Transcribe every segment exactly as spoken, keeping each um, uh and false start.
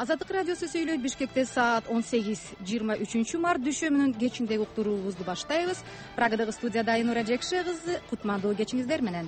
Азаттык радиосу сүйлөйт. Бишкекте саат он сегиз жыйырма үчүнчү март дүйшөмүнүн кечиндеги уктуруубузду баштайбыз. Прагадагы студияда Айнура Жекше кызы. Кутмандуу кечиңиздер менен.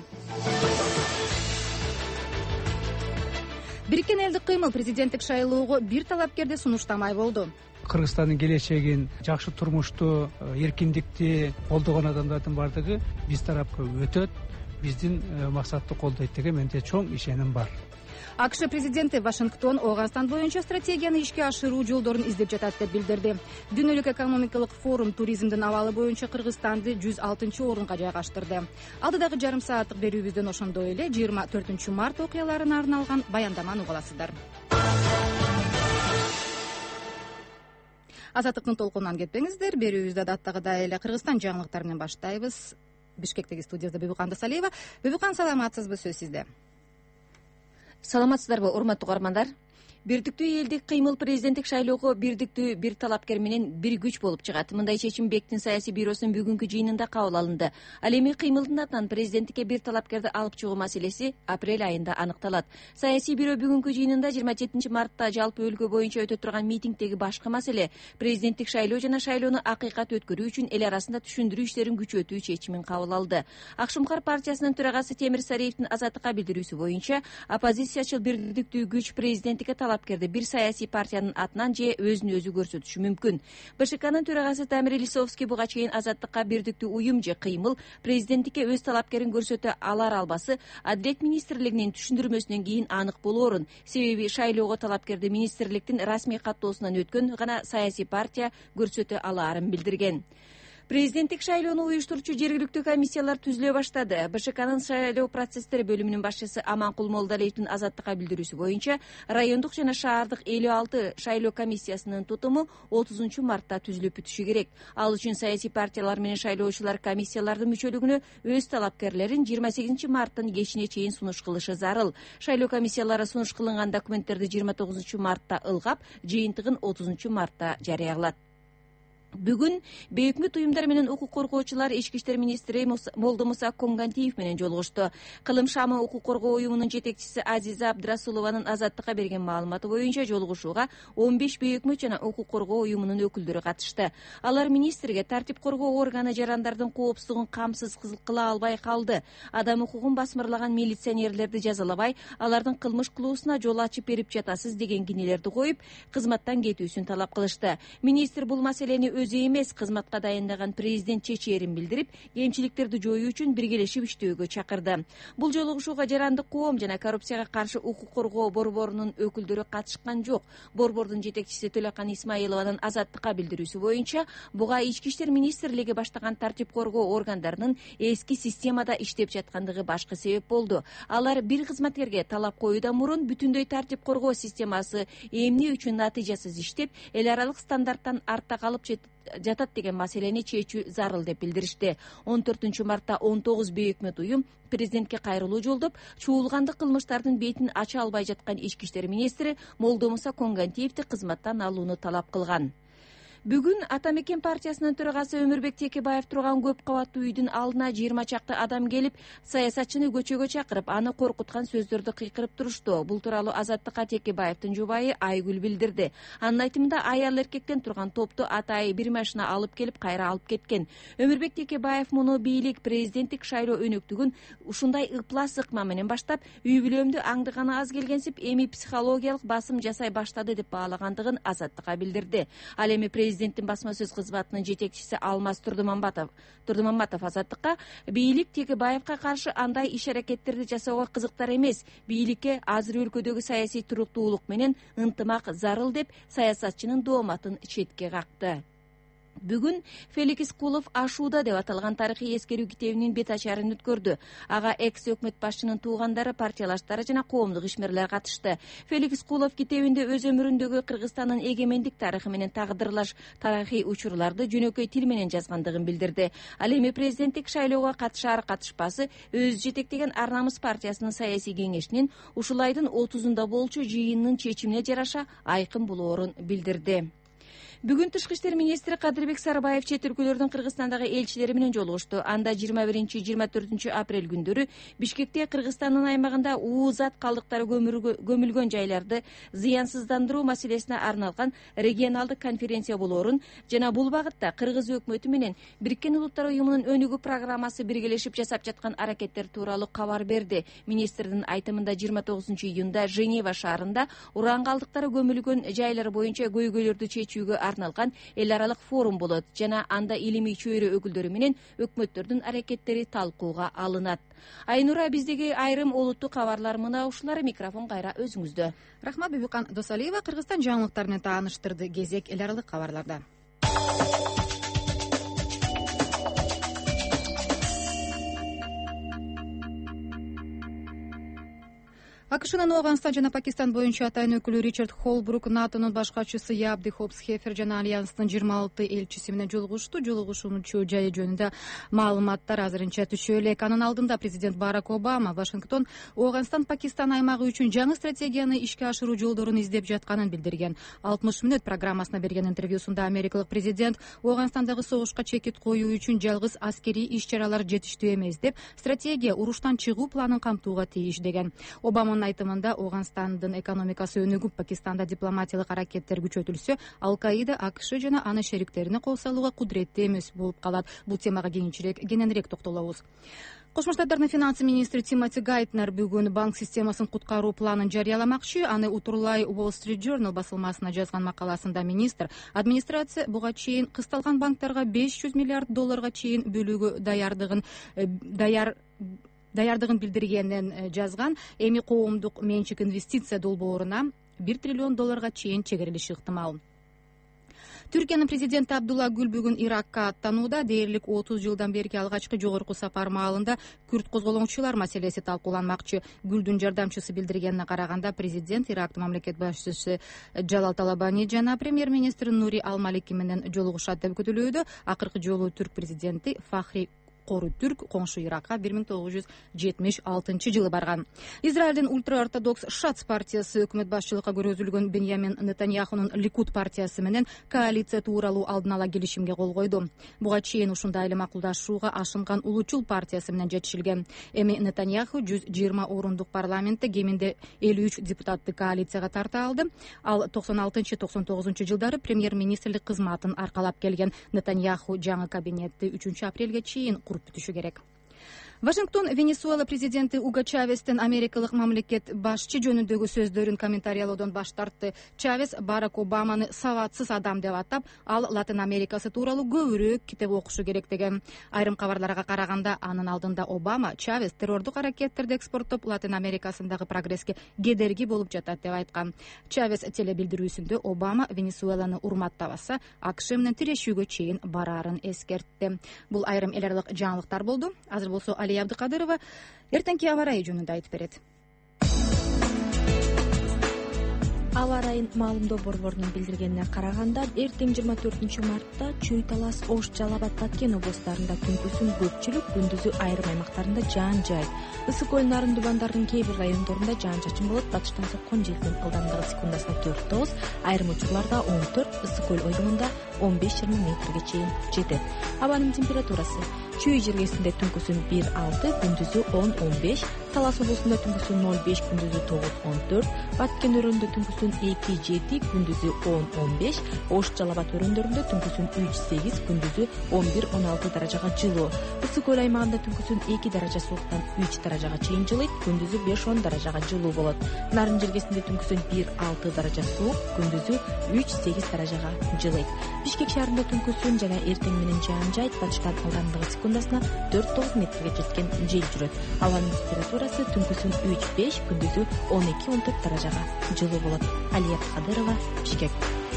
Бириккен элдик кыймыл президенттик шайлоого бир талапкерди сунуштамай болду. Кыргызстандын келечегин, жакшы турмушту, эркиндикти колдогон адамдардын бардыгы биз тарапка өтөт, биздин максатты колдойт деген менде чоң ишеним бар. АКШ президенти Вашингтон Ооганстан боюнча стратегияны ишке ашыруу жолдорун издеп жатат деп билдирди. Дүйнөлүк экономикалык форум туризмдин абалы боюнча Кыргызстанды жүз алтынчы орунга жайгаштырды. Алдыдагы жарым сааттык берүүбүздөн ошондой эле жыйырма төртүнчү март окуяларына арналган баяндаманы уга аласыздар. Азаттыктын толкунунан кетпеңиздер. Берүүбүздү адаттагыдай эле Кыргызстан жаңылыктары менен баштайбыз. Бишкектеги студияда Бибикан Досалиева. Бибикан, саламатсызбы? Сөз сизде. Саламатсыздарбы, урматтуу угармандар? Бирдиктүү элдик кыймыл президенттик шайлоого бирдиктүү бир талапкер менен бир күч болуп чыгат. Мындай чечим БЕКтин саясий бюросунун бүгүнкү жыйынында кабыл алынды. Ал эми кыймылдын атынан президенттикке бир талапкерди алып чыгуу маселеси апрель айында аныкталат. Саясий бюро бүгүнкү жыйынында жыйырма жетинчи мартта жалпы өлкө боюнча өтө турган митингдеги башкы маселе президенттик шайлоо жана шайлоону акыйкат өткөрүү үчүн эл арасында түшүндүрүү иштерин күчөтүү чечимин кабыл алды. Акшумкар партиясынын төрагасы Темир Сариевдин Азаттыкка билдирүүсү боюнча, оппозициячыл бирдиктүү күч президенттикке талапкерди бир саясий партиянын атынан же өзүн өзү көрсөтүшү мүмкүн. БШКнын төрагасы Тамир Лисовский буга чейин Азаттыкка бирдиктүү уюм же кыймыл президенттикке өз талапкерин көрсөтө алар албасы Адилет министрлигинин түшүндүрмөсүнөн кийин анык болоорун. Себеби шайлоого талапкерди министрликтин расмий каттоосунан өткөн гана саясий партия көрсөтө алаарын билдирген. Президенттик шайлоону уюштуруучу жергиликтүү комиссиялар түзүлө баштады. БШКнын шайлоо процесстери бөлүмүнүн башчысы Аманкул Молдалиевдин Азаттыкка билдирүүсү боюнча, райондук жана шаардык элүү алты шайлоо комиссиясынын тутуму отузунчу мартта түзүлүп бүтүшү керек. Ал үчүн саясий партиялар менен шайлоочулар комиссиялардын мүчөлүгүнө өз талапкерлерин жыйырма сегизинчи марттын кечине чейин сунуш кылышы зарыл. Шайлоо комиссиялары сунуш кылынган документтерди жыйырма тогузунчу мартта ылгап, жыйынтыгын отузунчу мартта жарыялат. Бүгүн бейөкмөт уюмдар менен укук коргоочулар ички иштер министри Молдомуса Конгантиев менен жолугушту. Кылым шамы укук коргоо уюмунун жетекчиси Азиза Абдрасулованын Азаттыкка берген маалыматы боюнча, жолугушууга он беш бейөкмөт жана укук коргоо уюмунун өкүлдөрү катышты. Алар министрге тартип коргоо органы жарандардын коопсуздугун камсыз кыла албай калды, адам укугун басмырлаган милиционерлерди жазалабай, алардын кылмыш кылуусуна жол ачып берип жатасыз деген кинелерди коюп, кызматтан кетүүсүн талап кылышты. Министр бул маселени өзү эмес, кызматка дайындаган президент чечээрин билдирип, кемчиликтерди жоюу үчүн биргелешип иштөөгө чакырды. Бул жолугушууга жарандык коом жана коррупцияга каршы укук коргоо борборунун өкүлдөрү катышкан жок. Борбордун жетекчиси Төлөкан Исмаилованын Азаттыкка билдирүүсү боюнча, буга ички иштер министрлиги баштаган тартип коргоо органдарынын эски системада иштеп жаткандыгы башкы себеп болду. Алар бир кызматкерге талап коюудан мурун бүтүндөй тартип коргоо системасы эмне үчүн натыйжасыз иштеп, эл аралык стандарттан артта калып жатат деген маселени чечүү зарыл деп билдиришти. он төртүнчү мартта он тогуз бейөкмөт уюм президентке кайрылуу жолдоп, чуулгандык кылмыштардын бетин ача албай жаткан ички иштер министри Молдомуса Конгантиевди кызматтан алууну талап кылган. Бүгүн Ата Мекен партиясынын төрагасы Өмүрбек Текебаев турган көп кабаттуу үйдүн алдына жыйырма чакты адам келип, саясатчыны көчөгө чакырып, аны коркуткан сөздөрдү кыйкырып турушту. Бул тууралуу Азаттыкка Текебаевдин жубайы Айгүл билдирди. Анын айтымында, аял эркектен турган топту атайы бир машина алып келип, кайра алып кеткен. Өмүрбек Текебаев муну бийлик президенттик шайлоо өнөктүгүн ушундай ыплас ыкма менен баштап, үй бүлөмдү аңдыганы аз келгенсип, эми психологиялык басым жасай баштады деп баалагандыгын Азаттыкка билдирди. Ал эми президенттин басма сөз кызматынын жетекчиси Алмаз Турдумамбатов Турдумамбатов Азаттыкка бийлик Текебаевка каршы андай иш-аракеттерди жасоого кызыктар эмес, бийликке азыр өлкөдөгү саясий туруктуулук менен ынтымак зарыл деп саясатчынын дооматын четке какты. Бүгүн Феликс Кулов Ашууда деп аталган тарыхый эскерүү китебинин бет ачарын өткөрдү. Ага экс өкмөт башчынын туугандары, партиялаштары жана коомдук ишмерлер катышты. Феликс Кулов китебинде өз өмүрүндөгү Кыргызстандын эгемендик тарыхы менен тагдырлаш тарыхый учурларды жөнөкөй тил менен жазгандыгын билдирди. Ал эми президенттик шайлоого катышар катышпасы өз жетектеген Ар Намыс партиясынын саясий кеңешинин ушул айдын отузунда болчу жыйынынын чечимине жараша айкын болоорун билдирди. Бүгүн Тышкы иштер министри Кадырбек Сарыбаев чет өлкөлөрдүн Кыргызстандагы элчилери менен жолугушту. Анда жыйырма биринчи жыйырма төртүнчү апрель күндөрү Бишкекте Кыргызстандын аймагында уу зат калдыктары көмүлгөн жайларды зыянсыздандыруу маселесине арналган регионалдык конференция болоорун жана бул багытта Кыргыз өкмөтү менен Бириккен Улуттар уюмунун өнүгүү программасы биргелешип жасап жаткан аракеттер тууралуу кабар берди. Министрдин айтымында жыйырма тогузунчу июнда Женева шаарында уран калдыктары көмүлгөн жайлар боюнча көйгөйлөрдү чечүүгө арналган эл аралык форум болот жана анда илимий чөйрө өкүлдөрү менен өкмөттөрдүн аракеттери талкууга алынат. Айнура, биздеги айрым олуттуу кабарлар мына ушулар. Микрофон кайра өзүңүздө. Рахмат. Бибикан Досалиева Кыргызстан жаңылыктары менен тааныштырды. Кезек эл аралык кабарларда. АКШнын Ооганстан жана Пакистан боюнча атайын өкүлү Ричард Холбрук НАТОнун баш катчысы Ябди Хопс-Хефер жана Альянстын жыйырма алты элчиси менен жолугушту. Жолугушуунун жайы жөнүндө маалыматтар азырынча түшө элек. Анын алдында президент Барак Обама Вашингтон Ооганстан Пакистан аймагы үчүн жаңы стратегияны ишке ашыруу жолдорун издеп жатканын билдирген. алтымыш мүнөт программасына берген интервьюсунда америкалык президент Ооганстандагы согушка чекит коюу үчүн жалгыз аскерий иш-чаралар жетиштүү эмес деп, стратегия уруштан чыгуу планын камтууга тийиш деген. Обама айтымында Ооганстандын экономикасы өнүгүп, Пакистанда дипломатиялык аракеттер күчөтүлсө, Ал-Каида АКШ жана анын шериктерине кол салууга кудуреттүү эмес болуп калат. Бул темага кийинчерээк кененирээк токтолобуз. Кошмо Штаттардын финансы министри Тимоти Гайтнер бүгүн банк системасын куткаруу планын жарыяламакчы. Аны утурлай Wall Street Journal басылмасына жазган макаласында министр администрация буга чейин кысталган банктарга беш жүз миллиард долларга чейин бөлүүгө даярдыгын даяр даярдыгын билдиргенин жазган. Эми коомдук менчик инвестиция долбооруна бир триллион долларга чейин чегерилиши ыктымал. Түркиянын президенти Абдулла Гүл бүгүн Иракка аттанууда. Дээрлик отуз жылдан берки алгачкы жогорку сапар маалында күрд козголоңчулар маселеси талкууланмакчы. Гүлдүн жардамчысы билдиргенине караганда, президент Ирактын мамлекет башчысы Жалал Талабани жана премьер-министр Нури Ал-Малики менен жолугушат деп күтүлүүдө. Акыркы жолу түрк президенти Фахри Кору Түрк коңшу Иракка бир миң тогуз жүз жетимиш алтынчы жылы барган. Израилдин ультраортодокс Шац партиясы өкмөт башчылыкка көрөзүлгөн Беньямин Нетаньяхунун Ликуд партиясы менен коалиция тууралуу алдын ала келишимге кол койду. Буга чейин ушундай эле макулдашууга ашынган Улучул партиясы менен жетишилген. Эми Нетаньяху жүз жыйырма орундук парламентте кеминде элүү үч депутатты коалицияга тарта алды. Ал токсон алтынчы токсон тогузунчу жылдары премьер-министрлик кызматын аркалап келген. Нетаньяху жаңы кабинетти үчүнчү апрелге чейин бүтүшү керек. Вашингтон Венесуэла президенти Уго Чавестин америкалык мамлекет башчы жөнүндөгү сөздөрүн комментариялоодон баш тартты. Чавес Барак Обаманы сабатсыз адам деп атап, ал Латын Америкасы тууралуу көбүрөөк китеп окушу керек деген. Айрым кабарларга караганда, анын алдында Обама Чавес террордук аракеттерди экспорттоп Латын Америкасындагы прогресске кедерги болуп жатат деп айткан. Чавес телебилдирүүсүндө Обама Венесуэланы урматтабаса, АКШ менен тирешүүгө чейин бараарын эскертти. Бул айрым эл аралык жаңылыктар болду. Азыр болсо Алия Абдыкадырова эртеңки аба ырайы жөнүндө айтып берет. Аба ырайын маалымдоо борборунун билдиргенине караганда, эртең жыйырма төртүнчү мартта Чүй Талас, Ош, Жалал Абад, Баткен облустарында күндүзүн көпчүлүк, күндүзү айрым аймактарында жаан жайт. Ысык көл нарын дубандардын кээ бир райондорунда жаан-чачын болот. Батыштан соккон желдин ылдамдыгы секундасына төрт тогуз, айрым учурларда он төрт, ысык көл оюлугунда он беш жыйырма метрге чейин жетет. Абанын температурасы: Чүй жергесинде түнкүсүн бир алты, күндүзү он он беш, Талас облусунда түнкүсүн ноль беш, күндүзү тогуз он төрт, Баткен өрөөнүндө түнкүсүн эки жети, күндүзү он он беш, Ош, Жалал Абад өрөөндөрүндө түнкүсүн үч сегиз, күндүзү он бир он алты даражага жылуу. Ысык көл аймагында түнкүсүн эки даража сууктан үч даражага чейин жылыйт, күндүзү беш он даражага жылуу болот. Нарын жергесинде түнкүсүн бир алты даража суук, күндүзү үч сегиз даражага жылыйт. Бишкек шаарында түнкүсүн жана эртең менен жаан жайт, батыштан ылдамдыгы секундасына төрт тогуз метрге жеткен жел жүрөт. Абанын температурасы түнкүсүн үч беш, күндүзү он эки он төрт даражага жылуу болот. Алия Абдыкадырова, Бишкек.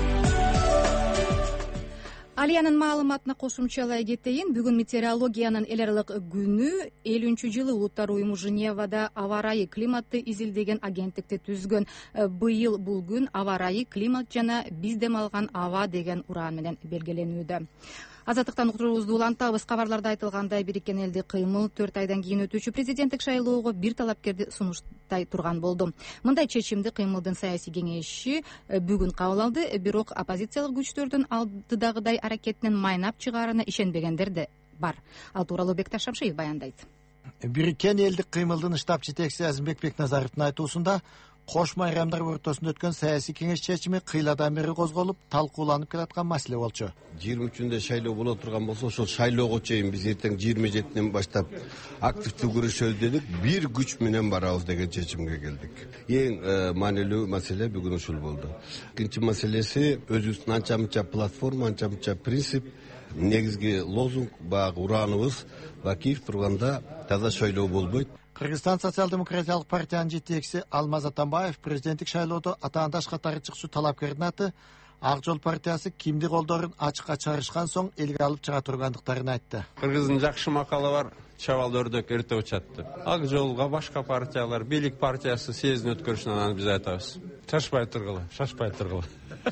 Алиянын маалыматына кошумчалай кетейин. Бүгүн метеорологиянын эл аралык күнү. элүүнчү жылы Улуттар уюму Женевада аба ырайы климатты изилдеген агенттикти түзгөн. Быйыл бул күн аба ырайы климат жана биз дем алган аба деген ураан менен белгиленүүдө. Азаттыктан уктуруубузду улантабыз. Кабарларда айтылгандай, Бириккен элдик кыймыл төрт айдан кийин өтүүчү президенттик шайлоого бир талапкерди сунуштай турган болду. Мындай чечимди кыймылдын саясий кеңеши бүгүн кабыл алды, бирок оппозициялык күчтөрдүн алдыдагыдай аракетинен майнап чыгаарына ишенбегендер да бар. Ал тууралуу Бекташ Шамшиев баяндайт. Бириккен элдик кыймылдын штаб жетекчиси Азимбек Бекназаровдун айтуусунда, кош майрамдар ортосунда өткөн саясий кеңеш чечими кыйладан бери козголуп, талкууланып келаткан маселе болчу. жыйырма үчүндө шайлоо боло турган болсо, ошол шайлоого чейин биз эртең жыйырма жетинен баштап активдүү күрөшөбүз дедик, бир күч менен барабыз деген чечимге келдик. Эң маанилүү маселе бүгүн ушул болду. Экинчи маселеси, өзүбүздүн анча мынча платформа, анча мынча принцип, негизги лозунг, баягы урааныбыз Бакиев турганда таза шайлоо болбойт. Кыргызстан социал-демократиялык партиянын жетекчиси Алмаз Атамбаев президенттик шайлоодо атаандаш катары чыкчу талапкердин аты Ак Жол партиясы кимди колдорун ачыкка чыгарышкан соң элге алып чыга тургандыктарын айтты. Кыргыздын жакшы макалы бар, чабал өрдөк эрте учатты. Ак Жолго башка партиялар, бийлик партиясы съездин өткөрүшүнөн анан биз айтабыз. Шашпай тургула, шашпай тургула.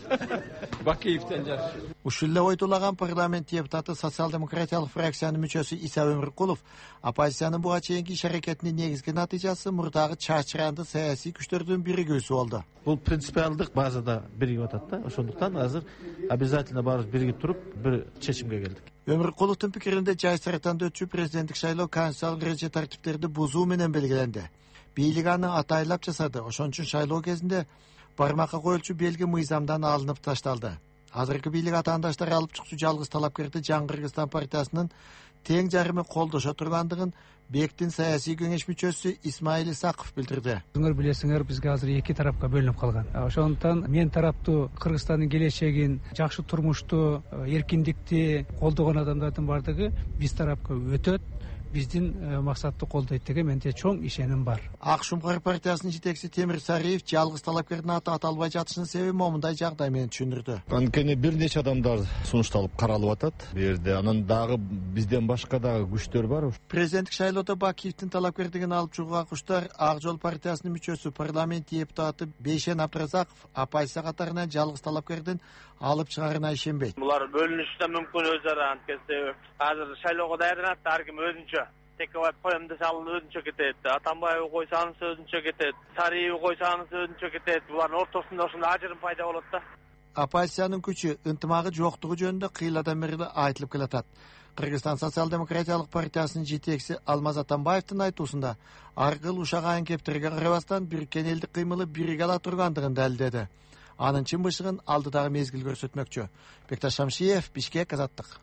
Бакиевден жаш. Ушул эле ойдулаган парламент депутаты социал-демократиялык фракциянын мүчөсү Иса Өмүркулов оппозициянын буга чейинки иш аракетинин негизги натыйжасы мурдагы чачыранды саясий күчтөрдүн биригүүсү болду. Бул принципиалдык базада биригип атат да. Ошондуктан азыр обязательно баарыбыз биригип туруп бир чечимге келдик. Өмүркуловдун пикиринде жай сараттанда өтчү президенттик шайлоо конституциялык эреже тартиптерди бузуу менен белгиленди. Бийлик аны атайлап жасады. Ошон үчүн шайлоо кезинде бармакка коюлчу белги мыйзамдан алынып ташталды. Азыркы бийлик атаандаштары алып чыкчу жалгыз талапкерди Жаңы Кыргызстан партиясынын тең жарымы колдошо тургандыгын Бектин саясий кеңеш мүчөсү Исмаил Исаков билдирди. Сиңер билесиңер, бизге азыр эки тарапка бөлүнүп калган. Ошондуктан мен тараптуу Кыргызстандын келечегин, жакшы турмушту, эркиндикти колдогон адамдардын бардыгы биз тарапка өтөт. Биздин максатты колдойт деген менде чоң ишеним бар. Ак Шумкар партиясынын жетекчиси Темир Сариев жалгыз талапкердин аты аталбай жатышынын себеби момундай жагдай менен түшүндүрдү. Анткени бир нече адамдар сунушталып каралып атат. Бу жерде анан дагы бизден башка дагы күчтөр бар. Президенттик шайлоодо Бакиевдин талапкерлигин алып чыгууга куштар Ак Жол партиясынын мүчөсү парламент депутаты Бейшен Абдыразаков оппозиция катарынан жалгыз талапкердин алып чыгарына ишенбейт. Булар бөлүнүшү да мүмкүн өз ара, анткени азыр шайлоого даярданат, ар ким өзүнчө. Текебай коем десе ал өзүнчө кетет. Атамбаев койсаңыз өзүнчө кетет. Сариев койсаңыз өзүнчө кетет. Булардын ортосунда ошондой ажырым пайда болот да. Оппозициянын күчү, ынтымагы жоктугу жөнүндө кыйладан бери айтылып келатат. Кыргызстан социал-демократиялык партиясынын жетекчиси Алмаз Атамбаевдин айтуусунда аркыл ушагайын кептерге карабастан Бириккен элдик кыймылы бириге ала тургандыгын далилдеди. Анын чын бышыгын алдыдагы мезгил көрсөтмөкчү. Бекташ Шамшиев, Бишкек, Азаттык.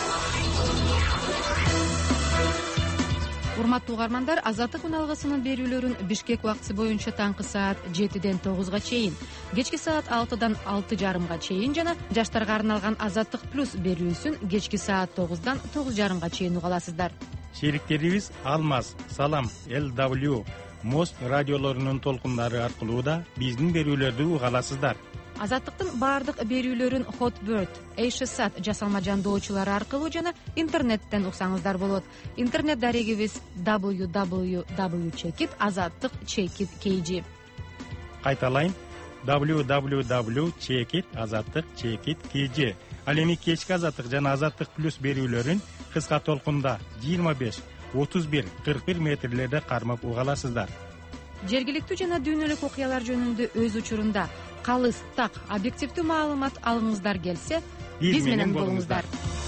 Урматтуу угармандар, Азаттык үналгысынын берүүлөрүн Бишкек убактысы боюнча таңкы саат жетиден тогузга чейин, кечки саат алтыдан алты жарымга чейин жана жаштарга арналган Азаттык плюс берүүсүн кечки саат тогуздан тогуз жарымга чейин уга аласыздар. Шериктерибиз Алмаз, Салам, эл дабл ю, Мост радиолорунун толкундары аркылуу да биздин берүүлөрдү уга аласыздар. Азаттыктын баардык берүүлөрүн Hotbird, Эйшсат жасалма жандоочулары аркылуу жана интернеттен уксаңыздар болот. Интернет дарегибиз дабл ю дабл ю дабл ю чекит азаттык чекит кей жи. Кайталайын, дабл ю дабл ю дабл ю чекит азаттык чекит кей жи. Ал эми кечки Азаттык жана Азаттык плюс берүүлөрүн кыска толкунда жыйырма беш, отуз бир, кырк бир метрлерде кармап уга аласыздар. Жергиликтүү жана дүйнөлүк окуялар жөнүндө өз учурунда калыс, так, объективдүү маалымат алгыңыздар келсе, биз менен болуңуздар.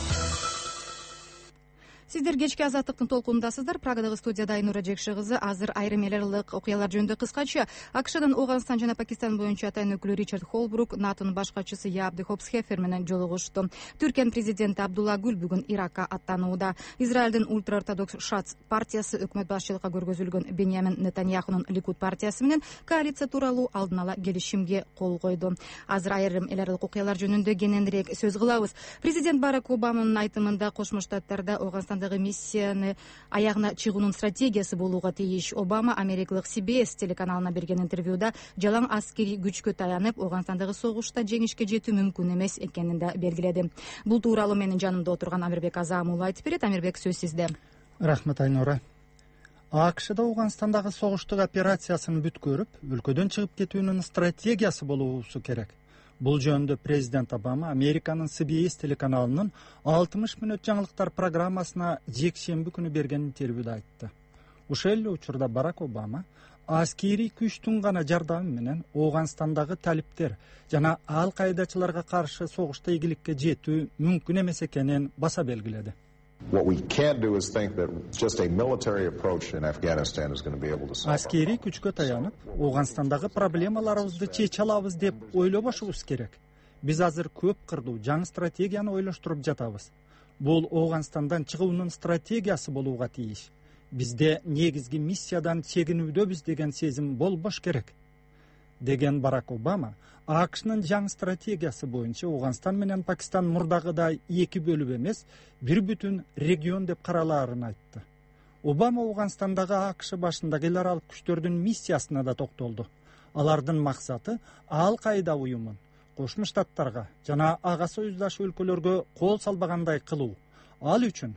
Сиздер кечки Азаттыктын толкунундасыздар. Прагадагы студияда Айнура Жекши кызы. Азыр айрым эл аралык окуялар жөнүндө кыскача. АКШдан Ооганстан жана Пакистан боюнча атайын өкүлү Ричард Холбрук НАТОнун башкачысы Ябди Хопсхефер менен жолугушту. Түркиянын президенти Абдулла Гүл бүгүн Иракка аттанууда. Израилдин ультраортодокс Шац партиясы өкмөт башчылыкка көргөзүлгөн Беньямин Нетаньяхунун Ликуд партиясы менен коалиция тууралуу алдын ала келишимге кол койду. Азыр айрым эл аралык окуялар жөнүндө кененирээк сөз кылабыз. Президент Барак Обаманын айтымында Кошмо Штаттарда Ооганстан миссияны аягына чыгуунун стратегиясы болууга тийиш. Обама америкалык си би эс телеканалына берген интервьюда жалаң аскерий күчкө таянып, Ооганстандагы согушта жеңишке жетүү мүмкүн эмес экенин да белгиледи. Бул тууралуу менин жанымда отурган Амирбек Азамулла айтып берет. Амирбек, сөз сизде. Рахмат, Айнура. АКШда Ооганстандагы согуштук операциясын бүткөрүп, өлкөдөн чыгып кетүүнүн стратегиясы болуусу керек. Бул жөнүндө президент Обама Американын Си Би Эс телеканалынын алтымыш мүнөт жаңылыктар программасына жекшемби күнү берген интервьюда айтты. Ошол эле учурда Барак Обама аскерий күчтүн гана жардамы менен Ооганстандагы талиптер жана ал кайдачыларга каршы согушта ийгиликке жетүү мүмкүн эмес экенин баса белгиледи. Аскерий күчкө таянып, Ооганстандагы проблемаларыбызды чече алабыз деп ойлобошубуз керек. Биз азыр көп кырдуу жаңы стратегияны ойлоштуруп жатабыз. Бул Ооганстандан чыгуунун стратегиясы болууга тийиш. Бизде негизги миссиядан чегинүүдөбүз деген сезим болбош керек, деген Барак Обама АКШнын жаңы стратегиясы боюнча Ооганстан менен Пакистан мурдагыдай эки бөлүп эмес, бир бүтүн регион деп каралаарын айтты. Обама Ооганстандагы АКШ башындагы эл аралык күчтөрдүн миссиясына да токтолду. Алардын максаты Ал Кайда уюмун Кошмо Штаттарга жана ага союздаш өлкөлөргө кол салбагандай кылуу. Ал үчүн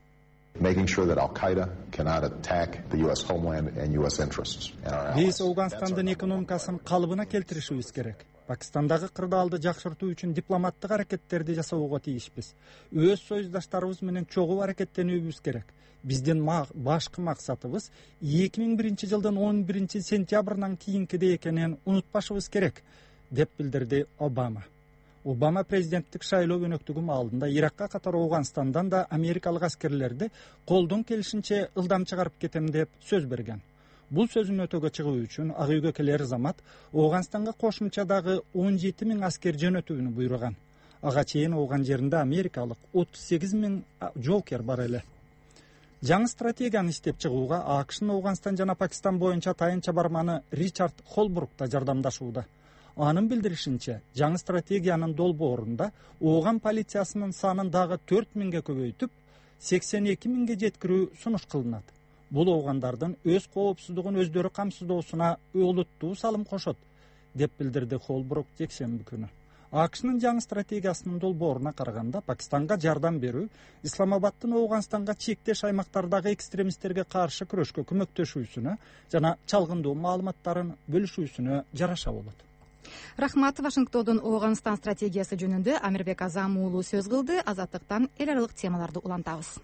биз Ооганстандын экономикасын калыбына келтиришибиз керек. Пакистандагы кырдаалды жакшыртуу үчүн дипломаттык аракеттерди жасоого тийишпиз. Өз союздаштарыбыз менен чогуу аракеттенүүбүз керек. Биздин башкы максатыбыз эки миң биринчи жылдын он биринчи сентябрынан кийинкиде экенин унутпашыбыз керек, деп билдирди Обама. Обама президенттик шайлоо өнөктүгү маалында Иракка катар Ооганстандан да америкалык аскерлерди колдон келишинче ылдам чыгарып кетем деп сөз берген. Бул сөзүн өтөөгө чыгуу үчүн ак үйгө келер замат Ооганстанга кошумча дагы он жети миң аскер жөнөтүүнү буйруган. Ага чейин ооган жеринде америкалык отуз сегиз миң жоокер бар эле. Жаңы стратегияны иштеп чыгууга АКШнын Ооганстан жана Пакистан боюнча тайын чабарманы Ричард Холбрук да жардамдашууда. Анын билдиришинче, жаңы стратегиянын долбоорунда ооган полициясынын санын дагы төрт миңге көбөйтүп, сексен эки миңге жеткирүү сунуш кылынат. Бул оогандардын өз коопсуздугун өздөрү камсыздоосуна олуттуу салым кошот, деп билдирди Холбрук жекшемби күнү. АКШнын жаңы стратегиясынын долбооруна караганда, Пакистанга жардам берүү Исламабадтын Ооганстанга чектеш аймактардагы экстремисттерге каршы күрөшкө көмөктөшүүсүнө жана чалгындуу маалыматтарын бөлүшүүсүнө жараша болот. Рахмат. Вашингтондон Ооганстан стратегиясы жөнүндө Амирбек Азам уулу сөз кылды. Азаттыктан эл аралык темаларды улантабыз.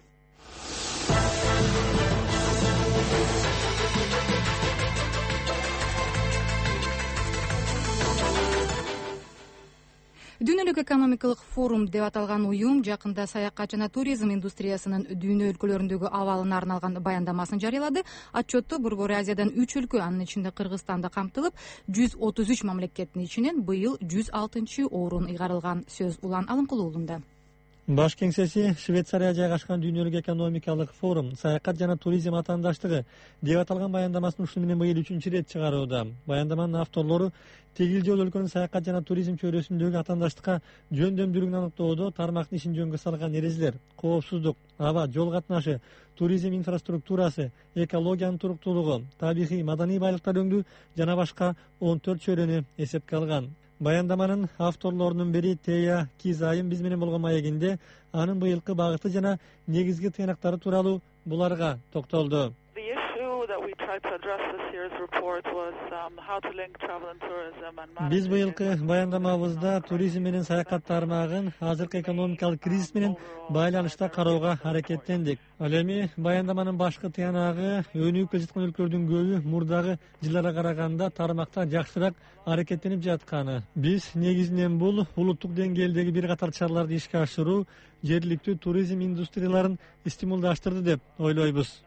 Дүйнөлүк экономикалык форум деп аталган уюм жакында саякат жана туризм индустриясынын дүйнө өлкөлөрүндөгү абалына арналган баяндамасын жарыялады. Отчетто Борбор Азиядан үч өлкө, анын ичинде Кыргызстан да камтылып, жүз отуз үч мамлекеттин ичинен быйыл жүз алтынчы орун ыйгарылган. Сөз Улан Алымкулуу уулунда. Баш кеңсеси Швейцария жайгашкан дүйнөлүк экономикалык форум саякат жана туризм атаандаштыгы деп аталган баяндамасын ушуну менен быйыл үчүнчү ирет чыгарууда. Баяндаманын авторлору тегил жол өлкөнүн саякат жана туризм чөйрөсүндөгү атаандаштыкка жөндөмдүүлүгүн аныктоодо тармактын ишин жөнгө салган эрежелер, коопсуздук, аба, жол катнашы, туризм инфраструктурасы, экологиянын туруктуулугу, табигый маданий байлыктар өңдүү жана башка он төрт чөйрөнү эсепке алган. Баяндаманын авторлорунун бири Тея Кизайым биз менен болгон маегинде анын быйылкы багыты жана негизги тыйнактары тууралуу буларга токтолду. Биз быйылкы баяндамабызда туризм менен саякат тармагын азыркы экономикалык кризис менен байланышта кароого аракеттендик. Ал эми баяндаманын башкы тыянагы өнүгүп келе жаткан өлкөлөрдүн көбү мурдагы жылдарга караганда тармакта жакшыраак аракеттенип жатканы. Биз негизинен бул улуттук деңгээлдеги бир катар чараларды ишке ашыруу жергиликтүү туризм индустрияларын стимулдаштырды деп ойлойбуз.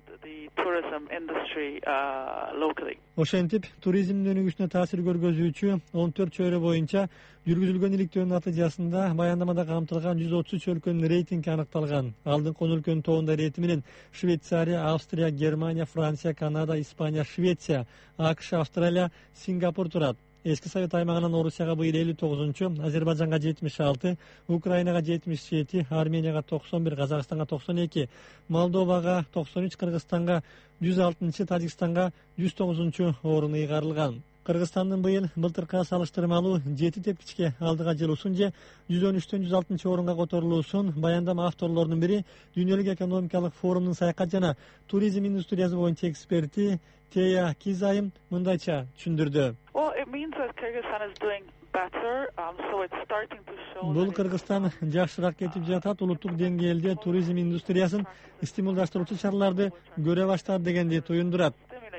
Ошентип, туризмдин өнүгүшүнө таасир көргөзүүчү он төрт чөйрө боюнча жүргүзүлгөн иликтөөнүн натыйжасында баяндамада камтылган жүз отуз үч өлкөнүн рейтинги аныкталган. Алдыңкы он өлкөнүн тобунда ирети менен Швейцария, Австрия, Германия, Франция, Канада, Испания, Швеция, АКШ, Австралия, Сингапур турат. Эски Совет аймагынан Орусияга быйыл элүү тогузунчу, Азербайжанга жетимиш алты, Украинага жетимиш жети, Арменияга токсон бир, Казакстанга токсон эки, Молдовага токсон үч, Кыргызстанга жүз алтынчы, Тажикстанга жүз тогузунчу орун ыйгарылган. Кыргызстандын быйыл былтыркыга салыштырмалуу жети тепкичке алдыга жылуусун же жүз он үчтөн жүз алтынчы орунга которулуусун баяндама авторлорунун бири дүйнөлүк экономикалык форумдун саякат жана туризм индустриясы боюнча эксперти Тея Кизайым мындайча түшүндүрдү. бул Кыргызстан жакшыраак кетип жатат, улуттук деңгээлде туризм индустриясын стимулдаштыруучу чараларды көрө баштады дегенди туюндурат.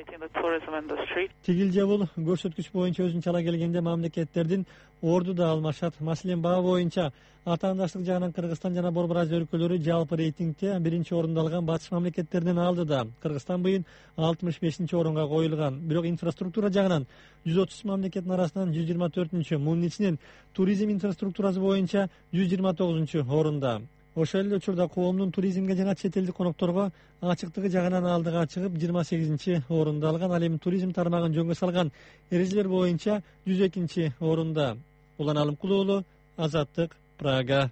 Тигил же бул көрсөткүч боюнча өзүнчө ала келгенде мамлекеттердин орду да алмашат. Маселен, баа боюнча атаандаштык жагынан Кыргызстан жана Борбор Азия өлкөлөрү жалпы рейтингде биринчи орунду алган батыш мамлекеттердин алдыда. Кыргызстан быйын алтымыш бешинчи орунга коюлган. Бирок инфраструктура жагынан жүз отуз мамлекеттин арасынан жүз жыйырма төртүнчү, мунун ичинен туризм инфраструктурасы боюнча жүз жыйырма тогузунчу орунда. Ошол эле учурда коомдун туризмге жана чет элдик конокторго ачыктыгы жагынан алдыга чыгып жыйырма сегизинчи орунду алган. Ал эми туризм тармагын жөнгө салган эрежелер боюнча жүз экинчи орунда. Улан Алымкулуу уулу, Азаттык, Прага.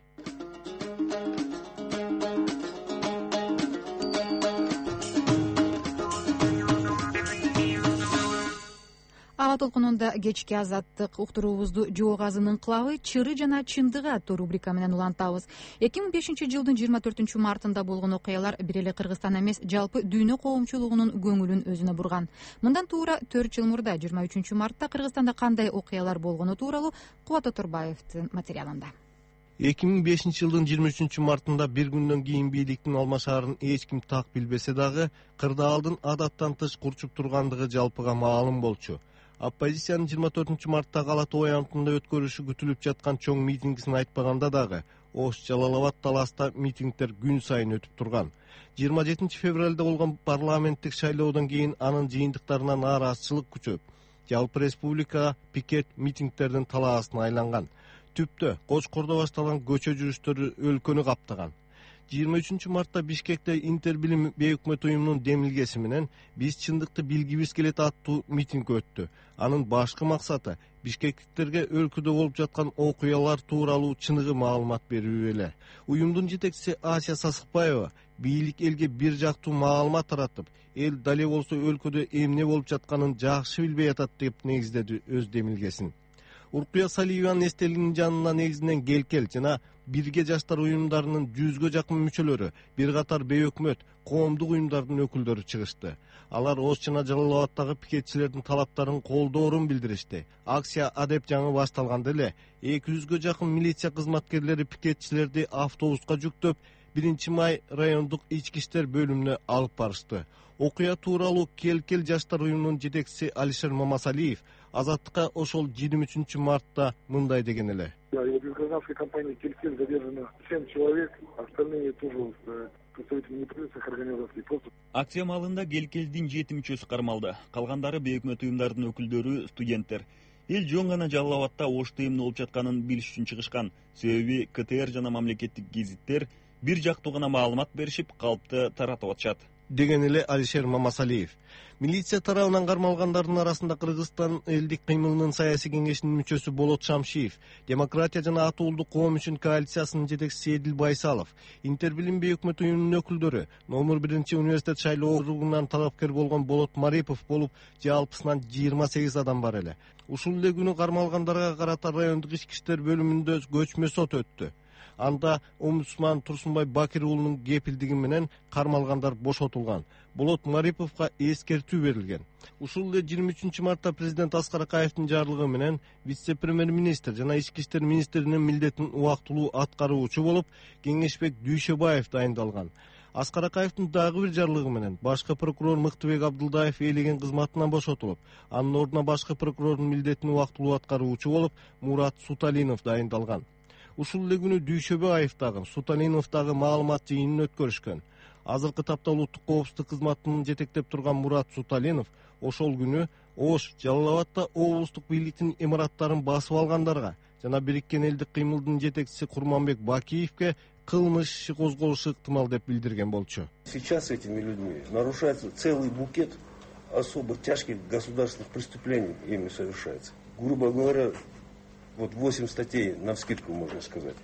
Аба толкунунда кечки Азаттык уктуруубузду Жоо Газынын кылабы, чыры жана чындыгы аттуу рубрика менен улантабыз. эки миң бешинчи жылдын жыйырма төртүнчү мартында болгон окуялар бир эле Кыргызстан эмес, жалпы дүйнө коомчулугунун көңүлүн өзүнө бурган. Мындан туура төрт жыл мурда жыйырма үчүнчү мартта Кыргызстанда кандай окуялар болгону тууралуу Кубат Оторбаевдин материалында. эки миң бешинчи жылдын жыйырма үчүнчү мартында бир күндөн кийин бийликтин алмашаарын эч ким так билбесе дагы, кырдаалдын адаттан тыш курчуп тургандыгы жалпыга маалым болчу. Оппозициянын жыйырма төртүнчү мартта Ала Тоо аянтында өткөрүшү күтүлүп жаткан чоң митингисин айтпаганда дагы, Ош, Жалал Абад, Таласта митингдер күн сайын өтүп турган. жыйырма жетинчи февралда болгон парламенттик шайлоодон кийин анын жыйынтыктарына нааразычылык күчөп, жалпы республика пикет митингдердин талаасына айланган. Түптө Кочкордо башталган көчө жүрүштөрү өлкөнү каптаган. жыйырма үчүнчү мартта Бишкекте Интербилим бейөкмөт уюмунун демилгеси менен биз чындыкты билгибиз келет аттуу митинг өттү. Анын башкы максаты бишкектиктерге өлкөдө болуп жаткан окуялар тууралуу чыныгы маалымат берүү эле. Уюмдун жетекчиси Асия Сасыкбаева бийлик элге бир жактуу маалымат таратып, эл дале болсо өлкөдө эмне болуп жатканын жакшы билбей атат деп негиздеди өз демилгесин. Уркуя Салиеванын эстелигинин жанына негизинен Келкел жана Бирге жаштар уюмдарынын жүзгө жакын мүчөлөрү, бир катар бейөкмөт коомдук уюмдардын өкүлдөрү чыгышты. Алар Ош жана Жалал Абадтагы пикетчилердин талаптарын колдоорун билдиришти. Акция адеп жаңы башталганда эле эки жүзгө жакын милиция кызматкерлери пикетчилерди автобуска жүктөп, биринчи май райондук ички иштер бөлүмүнө алып барышты. Окуя тууралуу Келкел жаштар уюмунун жетекчиси Алишер Мамасалиев Азаттыкка ошол жыйырма үчүнчү мартта мындай деген эле. Из гражданской компании «Келкель» задержано семь человек, остальные тоже представители неправительственных организаций. Акция маалында Келкелдин жети мүчөсү кармалды. Калгандары бейөкмөт уюмдардын өкүлдөрү, студенттер. Эл жөн гана Жалал Абадта Ошто эмне болуп жатканын билиш үчүн чыгышкан. Себеби КТР жана мамлекеттик гезиттер бир жактуу гана маалымат беришип, калпты таратып атышат. Деген эле Алишер Мамасалиев. Милиция тарабынан кармалгандардын арасында Кыргызстан элдик кыймылынын саясий кеңешинин мүчөсү Болот Шамшиев, Демократия жана Атуулдук коом үчүн коалициясынын жетекчиси Эдил Байсалов, Интербилим бейөкмөт уюмунун өкүлдөрү, номер биринчи университет шайлоо округунан талапкер болгон Болот Марипов болуп, жалпысынан жыйырма сегиз адам бар эле. Ушул эле күнү кармалгандарга карата райондук ички иштер бөлүмүндө көчмө сот өттү. Анда омбудсман Турсунбай Бакир уулунун кепилдиги менен кармалгандар бошотулган. Болот Мариповго эскертүү берилген. Ушул эле жыйырма үчүнчү мартта президент Аскар Акаевдин жарлыгы менен вице-премьер-министр жана ички иштер министринин милдетин убактылуу аткаруучу болуп Кеңешбек Дүйшөбаев дайындалган. Аскар Акаевдин дагы бир жарлыгы менен башкы прокурор Мыктыбек Абдылдаев ээлеген кызматынан бошотулуп, анын ордуна башкы прокурордун милдетин убактылуу аткаруучу болуп Мурат Суталинов дайындалган. Ушул эле күнү Дүйшөбаев дагы, Суталинов дагы маалымат жыйынын өткөрүшкөн. Азыркы тапта улуттук коопсуздук кызматынын жетектеп турган Мурат Суталинов ошол күнү Ош, Жалал Абадта облустук бийликтин имараттарын басып алгандарга жана Бириккен элдик кыймылдын жетекчиси Курманбек Бакиевке кылмыш иши козголушу ыктымал деп билдирген болчу. Сейчас этими людьми нарушается целый букет особо тяжких государственных преступлений, ими совершается. Грубо говоря, вот восемь статей навскидку можно сказать.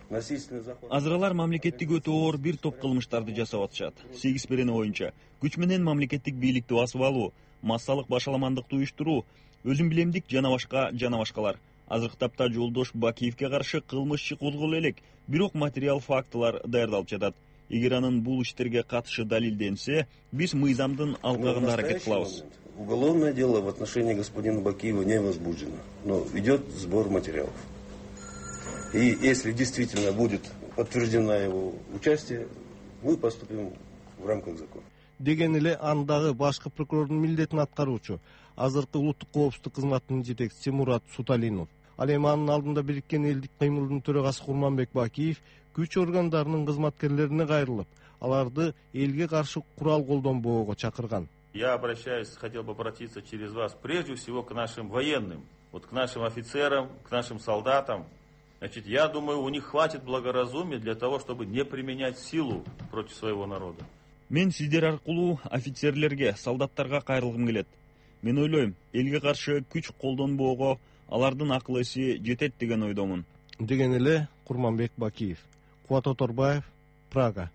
Азыралар мамлекеттик өтө оор бир топ кылмыштарды жасап атышат. сегиз берене боюнча күч менен мамлекеттик бийликти басып алуу, массалык башаламандыкты уюштуруу, өзүн билемдик жана башка жана башкалар. Азыркы тапта Жолдош Бакиевке каршы кылмыш иши козголо элек, бирок материал фактылар даярдалып жатат. Эгер анын бул иштерге катышы далилденсе, биз мыйзамдын алкагында аракет кылабыз. В уголовное дело в отношении господина Бакиева не возбуждено, но идет сбор материалов. И если действительно будет подтверждено его участие, мы поступим в рамках закона. Деген эле андагы башкы прокурордун милдетин аткаруучу азыркы улуттук коопсуздук кызматынын жетекчиси Мурат Суталинов. Ал эми анын алдында Бириккен элдик кыймылдын төрагасы Курманбек Бакиев күч органдарынын кызматкерлерине кайрылып, аларды элге каршы курал колдонбоого чакырган. Я обращаюсь, хотел бы обратиться через вас прежде всего к нашим военным, вот к нашим офицерам, к нашим солдатам. Значит, я думаю, у них хватит благоразумия для того, чтобы не применять силу против своего народа. Мен сиздер аркылуу офицерлерге, солдаттарга кайрылгым келет. Мен ойлойм, элге каршы күч колдонбоого алардын акыл эси жетет деген ойдомун. Деген эле Курманбек Бакиев. Кубат Оторбаев, Прага.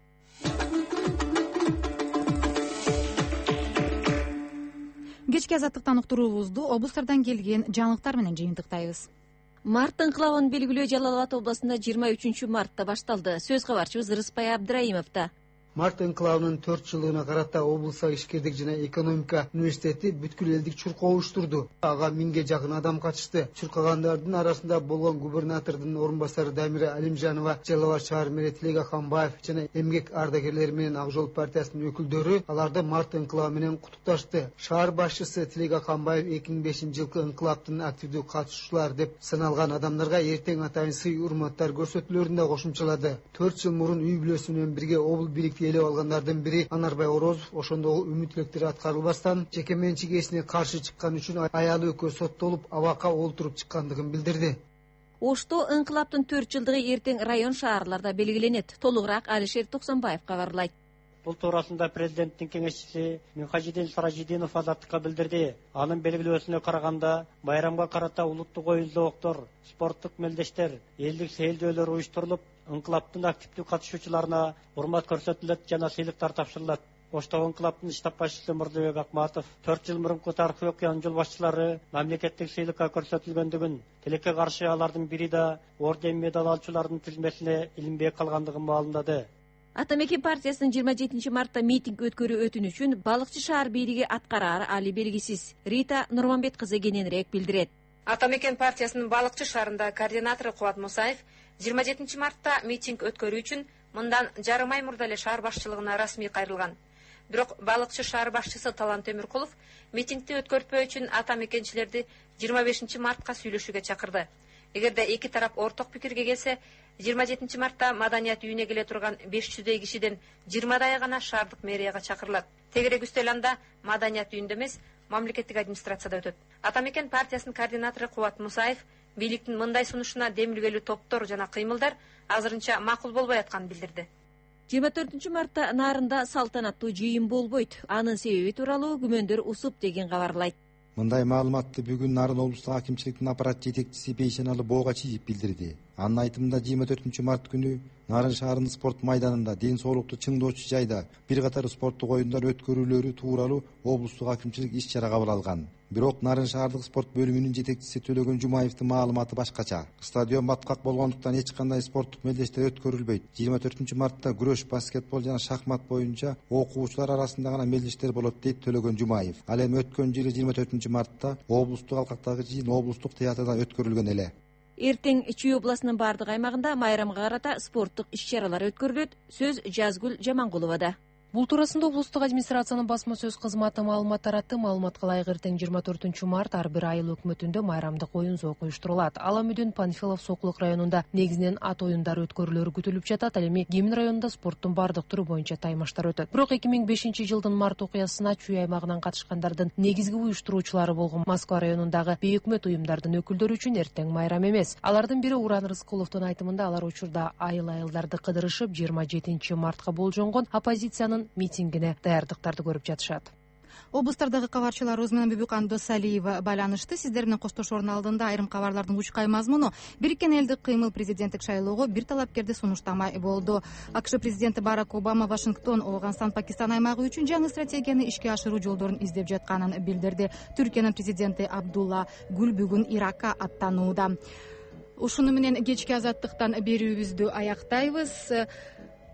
Кечки азаттыктан уктуруубузду облустардан келген жаңылыктар менен жыйынтыктайбыз. Март ыңкылабын белгилөө Жалал Абад областында жыйырма үчүнчү мартта башталды. Сөз кабарчыбыз Рыспай Абдрайымовда. Март ыңкылабынын төрт жылыгына карата облустук ишкердик жана экономика университети бүткүл элдик чуркоо уюштурду. Ага миңге жакын адам катышты. Чуркагандардын арасында болгон губернатордун орун басары Дамира Алимжанова, Жалал Абад шаар мэри Тилек Аканбаев жана эмгек ардагерлери менен Ак жол партиясынын өкүлдөрү аларды март ыңкылабы менен куттукташты. Шаар башчысы Тилек Аканбаев эки миң бешинчи жылкы ыңкылаптын активдүү катышуучулары деп саналган адамдарга эртең атайын сый урматтар көрсөтүүлөрүн да кошумчалады. төрт жыл мурун үй бүлөсү менен бирге обул бийликти элеп алгандардын бири Анарбай Орозов ошондогу үмүт тилектери аткарылбастан жеке менчик ээсине каршы чыккан үчүн аялы экөө соттолуп абакка олтуруп чыккандыгын билдирди. Ошто ыңкылаптын төрт жылдыгы эртең район шаарларда белгиленет. Толугураак Алишер Токсонбаев кабарлайт. Бул туурасында президенттин кеңешчиси Мюхажидин Саражидинов азаттыкка билдирди. Анын белгилөөсүнө караганда, байрамга карата улуттук оюн-зооктор, спорттук мелдештер, элдик сейилдөөлөр уюштурулуп, ыңкылаптын активдүү катышуучуларына урмат көрсөтүлөт жана сыйлыктар тапшырылат. Ошто ыңкылаптын штаб башчысы Мурдубек Акматов төрт жыл мурунку тарыхый окуянын жол башчылары мамлекеттик сыйлыкка көрсөтүлгөндүгүн, тилекке каршы алардын бири да орден медаль алуучулардын тизмесине илинбей калгандыгын маалымдады. Атамекен партиясынын жыйырма жетинчи мартта митинг өткөрүү өтүнүчүн балыкчы шаар бийлиги аткараар али белгисиз. Рита Нурманбет кызы кененирээк билдирет. Атамекен партиясынын балыкчы шаарында координатору Кубат Мусаев жыйырма жетинчи мартта митинг өткөрүү үчүн мындан жарым ай мурда эле шаар башчылыгына расмий кайрылган. Бирок балыкчы шаар башчысы Талант Темиркулов митингди өткөртпөө үчүн атамекенчилерди жыйырма бешинчи мартка сүйлөшүүгө чакырды. Эгерде эки тарап орток пикирге келсе, жыйырма жетинчи мартта маданият үйүнө келе турган беш жүздөй кишиден жыйырмадайы гана шаардык мэрияга чакырылат. Тегерек үстөл анда маданият үйүндө эмес, мамлекеттик администрацияда өтөт. Атамекен партиясынын координатору Кубат Мусаев бийликтин мындай сунушуна демилгелүү топтор жана кыймылдар азырынча макул болбой атканын билдирди. жыйырма төртүнчү мартта Нарында салтанаттуу жыйын болбойт. Анын себеби тууралуу күмөндөр усуп деген кабарлайт. Мындай маалыматты бүгүн Нарын облустук акимчиликтин аппарат жетекчиси Бейшеналы Боогачиев билдирди. Анын айтымында жыйырма төртүнчү март күнү Нарын шаарынын спорт майданында ден соолукту чыңдоочу жайда бир катар спорттук оюндар өткөрүлөрү тууралуу облустук акимчилик иш чара кабыл алган. Бирок Нарын шаардык спорт бөлүмүнүн жетекчиси Төлөгөн Жумаевдин маалыматы башкача. Стадион баткак болгондуктан эч кандай спорттук мелдештер өткөрүлбөйт. жыйырма төртүнчү мартта күрөш, баскетбол жана шахмат боюнча окуучулар арасында гана мелдештер болот дейт Төлөгөн Жумаев. Ал эми өткөн жылы жыйырма төртүнчү мартта облустук алкактагы жыйын облустук театрда өткөрүлгөн эле. Эртең Чүй областынын бардык аймагында майрамга карата спорттук иш-чаралар өткөрүлөт. Сөз Жазгүл Жамангуловада. Бул туурасында облустук администрациянын басма сөз кызматы маалымат таратты. Маалыматка ылайык эртең жыйырма төртүнчү март ар бир айыл өкмөтүндө майрамдык оюн зоок уюштурулат. Ала Мүдүн Панфилов Сокулук районунда негизинен ат оюндары өткөрүлөрү күтүлүп жатат. Ал эми Кемин районунда спорттун бардык түрү боюнча таймаштар өтөт. Бирок эки миң бешинчи жылдын март окуясына Чүй аймагынан катышкандардын негизги уюштуруучулары болгон Москва районундагы бейөкмөт уюмдардын өкүлдөрү үчүн эртең майрам эмес. Алардын бири Уран Рыскуловдун айтымында алар учурда айыл айылдарды кыдырышып жыйырма жетинчи мартка болжонгон оппозициянын митингине даярдыктарды көрүп жатышат. Облустардагы кабарчыларыбыз менен Бүбүкан Досалиева байланышты. Сиздер менен коштошуурун алдында айрым кабарлардын учкай мазмуну Бириккен элдик кыймыл президенттик шайлоого бир талапкерди сунуштамай болду. АКШ президенти Барак Обама Вашингтон, Ооганстан, Пакистан аймагы үчүн жаңы стратегияны ишке ашыруу жолдорун издеп жатканын билдирди. Түркиянын президенти Абдулла Гүл бүгүн Иракка аттанууда. Ушуну менен кечки азаттыктан берүүбүздү аяктайбыз.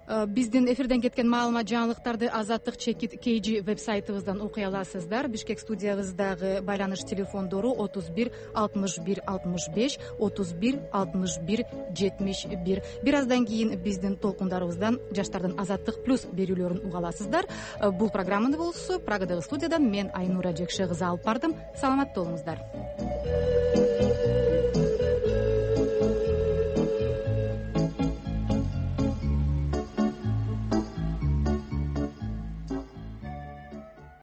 биздин эфирден кеткен маалымат жаңылыктарды азаттык чекит kg веб сайтыбыздан окуй аласыздар. Бишкек студиябыздагы байланыш телефондору отуз бир алтымыш бир алтымыш беш отуз бир алтымыш бир жетимиш бир. Бир аздан кийин биздин толкундарыбыздан жаштардын азаттык плюс берүүлөрүн уга аласыздар. Бул программаны болсо Прагадагы студиядан мен Айнура Жекше кызы алып бардым. Саламатта болуңуздар.